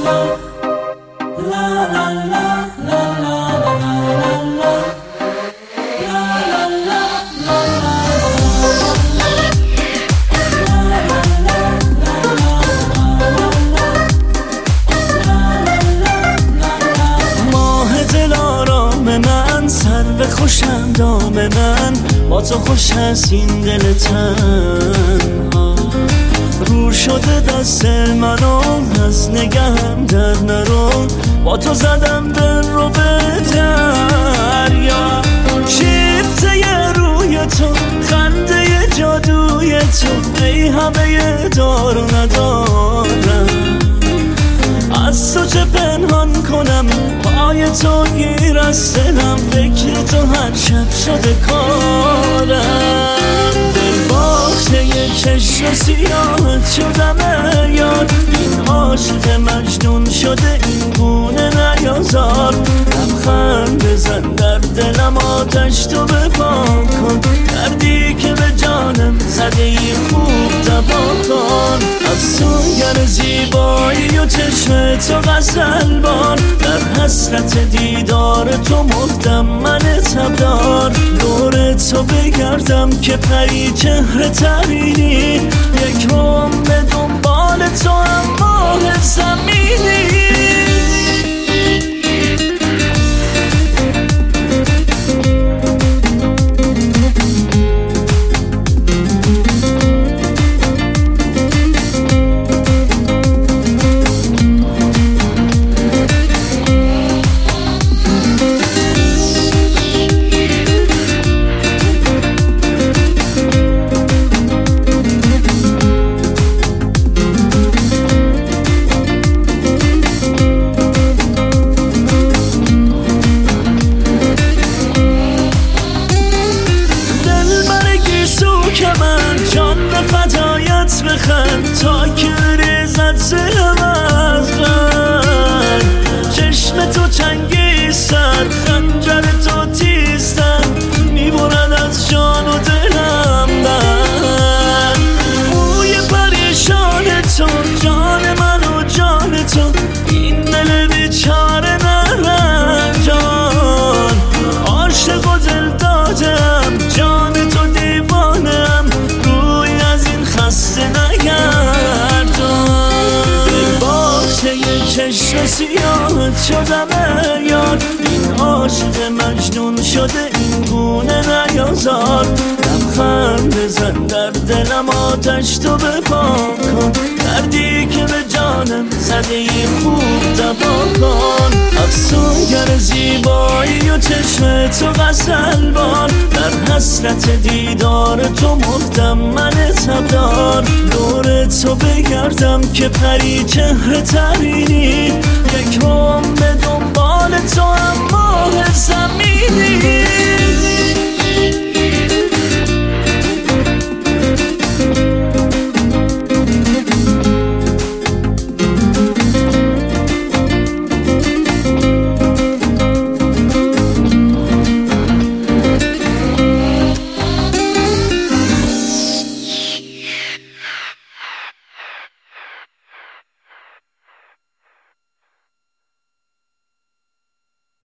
خوشم دام من با تو خوش هست این دل تنها رو شده دست منو از نگهم در نرو با تو زدم دل رو به دریا شیفته روی تو خنده جادوی تو ای همه دار و ندارم از تو چه پنهان کنم پای تو گیر از دلم فکر تو هر شب شده کارم دل باخته یه چشم سیاهت شدم یاد این عاشق مجنون شده این گونه نیازار لبخند بزن در دلم آتش تو بپا کن دردی که به جانم زده ای خوب دوا کن افسونگر زیبایی و چشم تو غزل بار در حسرت دیدار تو مردم من تبدار دور تو بگردم که پری چهره ترینی یک روم به دنبال تو هم ماه زمینی بخند تا که ریزد سلم از غم چشم تو چنگیستن خنجر تو تیزتن میبرد از جان و دلم من موی پریشان تو جان من و جان تو این دل بیچاره نرنجان عاشق و دل دادم جان تو دیوانم روی از این خسته نگردان دل باخته یه چشم سیاهت شدم یاد این عاشق مجنون شده این گونه نیازار لبخند بزن در دلم آتش تو بپا کن دردی که به جانم زده ای خوب دوا کن افسونگر زیبایی و چشم تو غزل بار در حسرت دیدار تو مردم من تبدار دور تو بگردم که پری چهره ترینی یک روم به دنبال تو هم ماه زمینی